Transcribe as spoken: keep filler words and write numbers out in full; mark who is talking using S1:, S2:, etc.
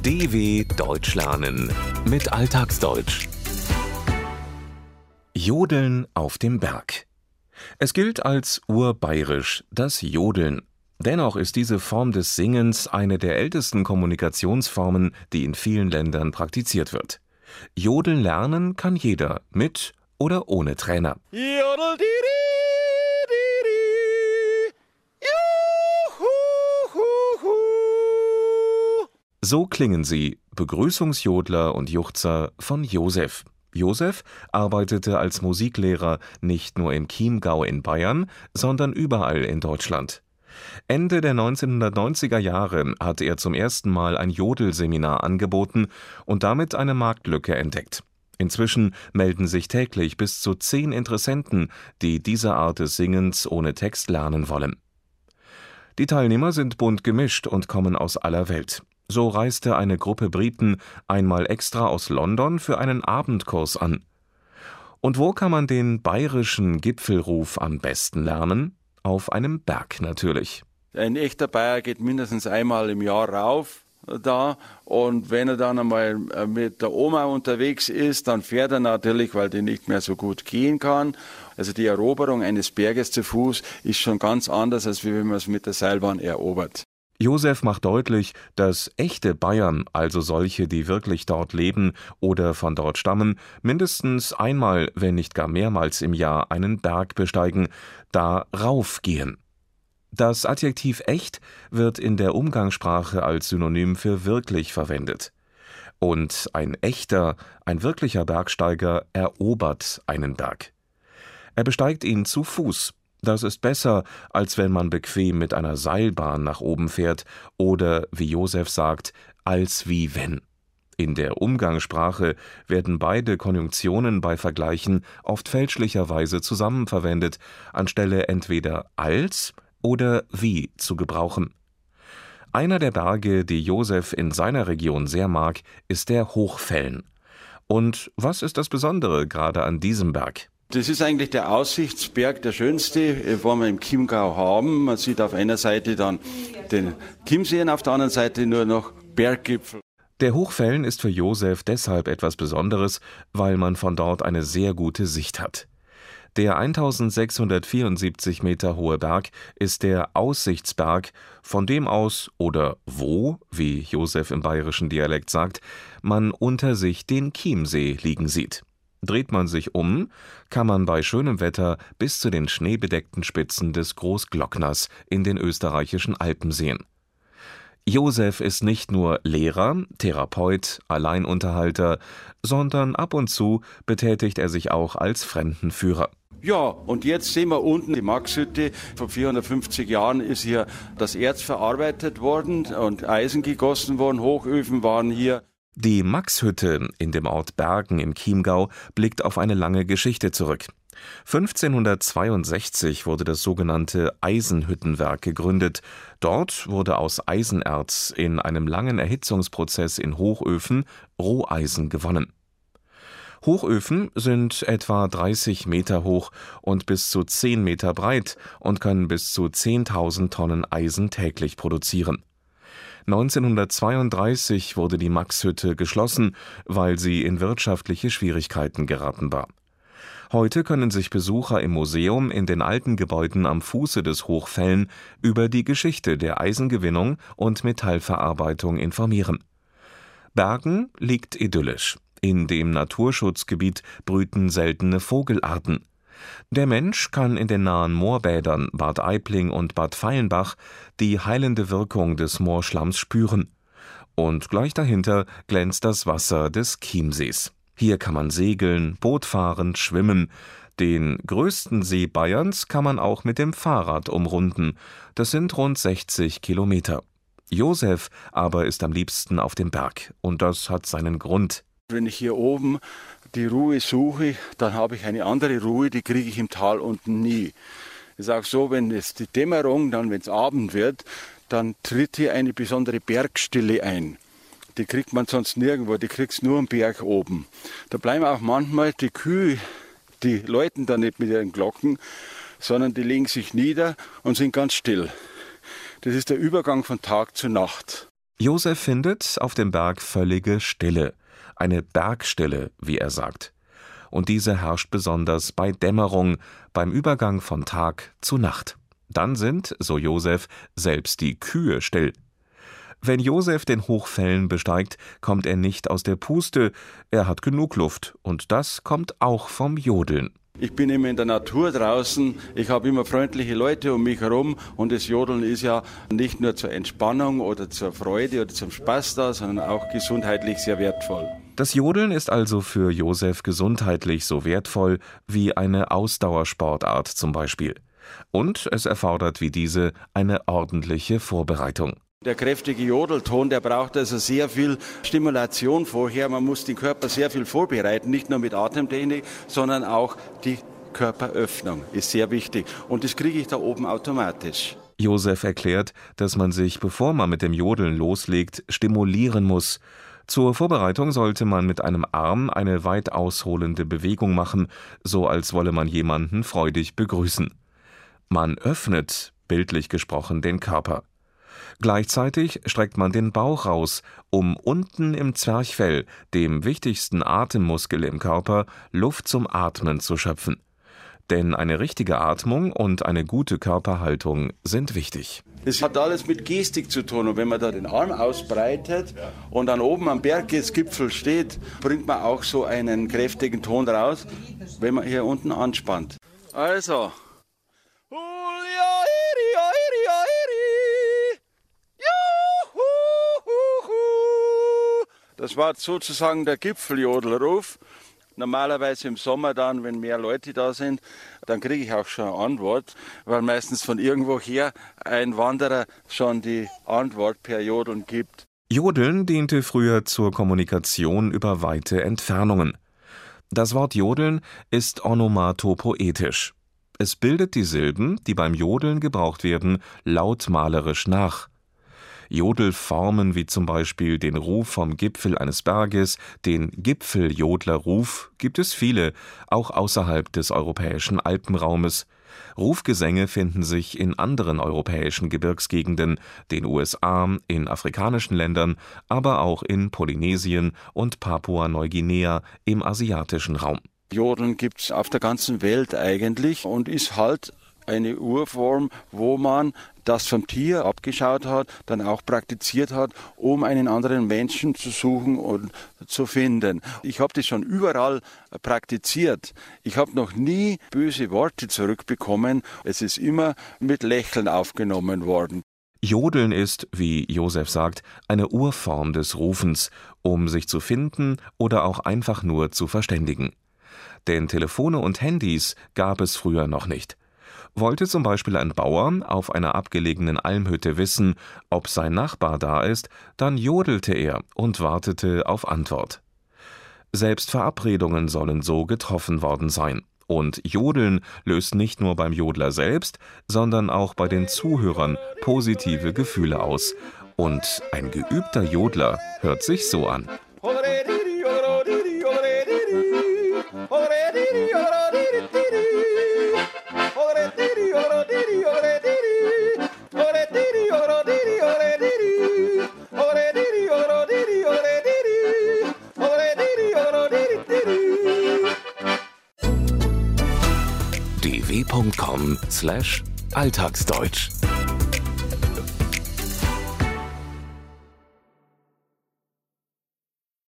S1: D W Deutsch lernen mit Alltagsdeutsch. Jodeln auf dem Berg. Es gilt als urbayerisch, das Jodeln. Dennoch ist diese Form des Singens eine der ältesten Kommunikationsformen, die in vielen Ländern praktiziert wird. Jodeln lernen kann jeder, mit oder ohne Trainer.
S2: Jodel,
S1: So klingen sie, Begrüßungsjodler und Juchzer von Josef. Josef arbeitete als Musiklehrer nicht nur im Chiemgau in Bayern, sondern überall in Deutschland. Ende der neunzehnhundertneunziger Jahre hat er zum ersten Mal ein Jodelseminar angeboten und damit eine Marktlücke entdeckt. Inzwischen melden sich täglich bis zu zehn Interessenten, die diese Art des Singens ohne Text lernen wollen. Die Teilnehmer sind bunt gemischt und kommen aus aller Welt. So reiste eine Gruppe Briten einmal extra aus London für einen Abendkurs an. Und wo kann man den bayerischen Gipfelruf am besten lernen? Auf einem Berg natürlich.
S2: Ein echter Bayer geht mindestens einmal im Jahr rauf da, und wenn er dann einmal mit der Oma unterwegs ist, dann fährt er natürlich, weil die nicht mehr so gut gehen kann. Also die Eroberung eines Berges zu Fuß ist schon ganz anders, als wenn man es mit der Seilbahn erobert.
S1: Josef macht deutlich, dass echte Bayern, also solche, die wirklich dort leben oder von dort stammen, mindestens einmal, wenn nicht gar mehrmals im Jahr einen Berg besteigen, da raufgehen. Das Adjektiv echt wird in der Umgangssprache als Synonym für wirklich verwendet. Und ein echter, ein wirklicher Bergsteiger erobert einen Berg. Er besteigt ihn zu Fuß. Das ist besser, als wenn man bequem mit einer Seilbahn nach oben fährt oder, wie Josef sagt, als wie wenn. In der Umgangssprache werden beide Konjunktionen bei Vergleichen oft fälschlicherweise zusammenverwendet, anstelle entweder als oder wie zu gebrauchen. Einer der Berge, die Josef in seiner Region sehr mag, ist der Hochfällen. Und was ist das Besondere gerade an diesem Berg?
S2: Das ist eigentlich der Aussichtsberg, der schönste, den wir im Chiemgau haben. Man sieht auf einer Seite dann den Chiemsee und auf der anderen Seite nur noch Berggipfel.
S1: Der Hochfällen ist für Josef deshalb etwas Besonderes, weil man von dort eine sehr gute Sicht hat. Der eintausendsechshundertvierundsiebzig Meter hohe Berg ist der Aussichtsberg, von dem aus oder wo, wie Josef im bayerischen Dialekt sagt, man unter sich den Chiemsee liegen sieht. Dreht man sich um, kann man bei schönem Wetter bis zu den schneebedeckten Spitzen des Großglockners in den österreichischen Alpen sehen. Josef ist nicht nur Lehrer, Therapeut, Alleinunterhalter, sondern ab und zu betätigt er sich auch als Fremdenführer.
S2: Ja, und jetzt sehen wir unten die Maxhütte. Vor vierhundertfünfzig Jahren ist hier das Erz verarbeitet worden und Eisen gegossen worden, Hochöfen waren hier.
S1: Die Maxhütte in dem Ort Bergen im Chiemgau blickt auf eine lange Geschichte zurück. fünfzehnhundertzweiundsechzig wurde das sogenannte Eisenhüttenwerk gegründet. Dort wurde aus Eisenerz in einem langen Erhitzungsprozess in Hochöfen Roheisen gewonnen. Hochöfen sind etwa dreißig Meter hoch und bis zu zehn Meter breit und können bis zu zehntausend Tonnen Eisen täglich produzieren. neunzehnhundertzweiunddreißig wurde die Maxhütte geschlossen, weil sie in wirtschaftliche Schwierigkeiten geraten war. Heute können sich Besucher im Museum in den alten Gebäuden am Fuße des Hochfällen über die Geschichte der Eisengewinnung und Metallverarbeitung informieren. Bergen liegt idyllisch. In dem Naturschutzgebiet brüten seltene Vogelarten. Der Mensch kann in den nahen Moorbädern Bad Aibling und Bad Feilenbach die heilende Wirkung des Moorschlamms spüren. Und gleich dahinter glänzt das Wasser des Chiemsees. Hier kann man segeln, Boot fahren, schwimmen. Den größten See Bayerns kann man auch mit dem Fahrrad umrunden. Das sind rund sechzig Kilometer. Josef aber ist am liebsten auf dem Berg. Und das hat seinen Grund.
S2: Wenn ich hier oben die Ruhe suche, dann habe ich eine andere Ruhe, die kriege ich im Tal unten nie. Es ist auch so, wenn es die Dämmerung, dann wenn es Abend wird, dann tritt hier eine besondere Bergstille ein. Die kriegt man sonst nirgendwo, die kriegst nur am Berg oben. Da bleiben auch manchmal die Kühe, die läuten da nicht mit ihren Glocken, sondern die legen sich nieder und sind ganz still. Das ist der Übergang von Tag zu Nacht.
S1: Josef findet auf dem Berg völlige Stille, eine Bergstille, wie er sagt. Und diese herrscht besonders bei Dämmerung, beim Übergang von Tag zu Nacht. Dann sind, so Josef, selbst die Kühe still. Wenn Josef den Hochfällen besteigt, kommt er nicht aus der Puste, er hat genug Luft, und das kommt auch vom Jodeln.
S2: Ich bin immer in der Natur draußen, ich habe immer freundliche Leute um mich herum und das Jodeln ist ja nicht nur zur Entspannung oder zur Freude oder zum Spaß da, sondern auch gesundheitlich sehr wertvoll.
S1: Das Jodeln ist also für Josef gesundheitlich so wertvoll wie eine Ausdauersportart zum Beispiel. Und es erfordert wie diese eine ordentliche Vorbereitung.
S2: Der kräftige Jodelton, der braucht also sehr viel Stimulation vorher. Man muss den Körper sehr viel vorbereiten, nicht nur mit Atemtechnik, sondern auch die Körperöffnung ist sehr wichtig. Und das kriege ich da oben automatisch.
S1: Josef erklärt, dass man sich, bevor man mit dem Jodeln loslegt, stimulieren muss. Zur Vorbereitung sollte man mit einem Arm eine weit ausholende Bewegung machen, so als wolle man jemanden freudig begrüßen. Man öffnet, bildlich gesprochen, den Körper. Gleichzeitig streckt man den Bauch raus, um unten im Zwerchfell, dem wichtigsten Atemmuskel im Körper, Luft zum Atmen zu schöpfen. Denn eine richtige Atmung und eine gute Körperhaltung sind wichtig.
S2: Es hat alles mit Gestik zu tun. Und wenn man da den Arm ausbreitet und dann oben am Berggipfel steht, bringt man auch so einen kräftigen Ton raus, wenn man hier unten anspannt. Also. Das war sozusagen der Gipfeljodelruf. Normalerweise im Sommer dann, wenn mehr Leute da sind, dann kriege ich auch schon eine Antwort, weil meistens von irgendwoher ein Wanderer schon die Antwort per Jodeln gibt.
S1: Jodeln diente früher zur Kommunikation über weite Entfernungen. Das Wort Jodeln ist onomatopoetisch. Es bildet die Silben, die beim Jodeln gebraucht werden, lautmalerisch nach. Jodelformen wie zum Beispiel den Ruf vom Gipfel eines Berges, den Gipfeljodlerruf, gibt es viele, auch außerhalb des europäischen Alpenraumes. Rufgesänge finden sich in anderen europäischen Gebirgsgegenden, den U S A, in afrikanischen Ländern, aber auch in Polynesien und Papua-Neuguinea im asiatischen Raum.
S2: Jodeln gibt es auf der ganzen Welt eigentlich und ist halt eine Urform, wo man das vom Tier abgeschaut hat, dann auch praktiziert hat, um einen anderen Menschen zu suchen und zu finden. Ich habe das schon überall praktiziert. Ich habe noch nie böse Worte zurückbekommen. Es ist immer mit Lächeln aufgenommen worden.
S1: Jodeln ist, wie Josef sagt, eine Urform des Rufens, um sich zu finden oder auch einfach nur zu verständigen. Denn Telefone und Handys gab es früher noch nicht. Wollte zum Beispiel ein Bauer auf einer abgelegenen Almhütte wissen, ob sein Nachbar da ist, dann jodelte er und wartete auf Antwort. Selbst Verabredungen sollen so getroffen worden sein. Und Jodeln löst nicht nur beim Jodler selbst, sondern auch bei den Zuhörern positive Gefühle aus. Und ein geübter Jodler hört sich so an.
S3: d w punkt com slash alltagsdeutsch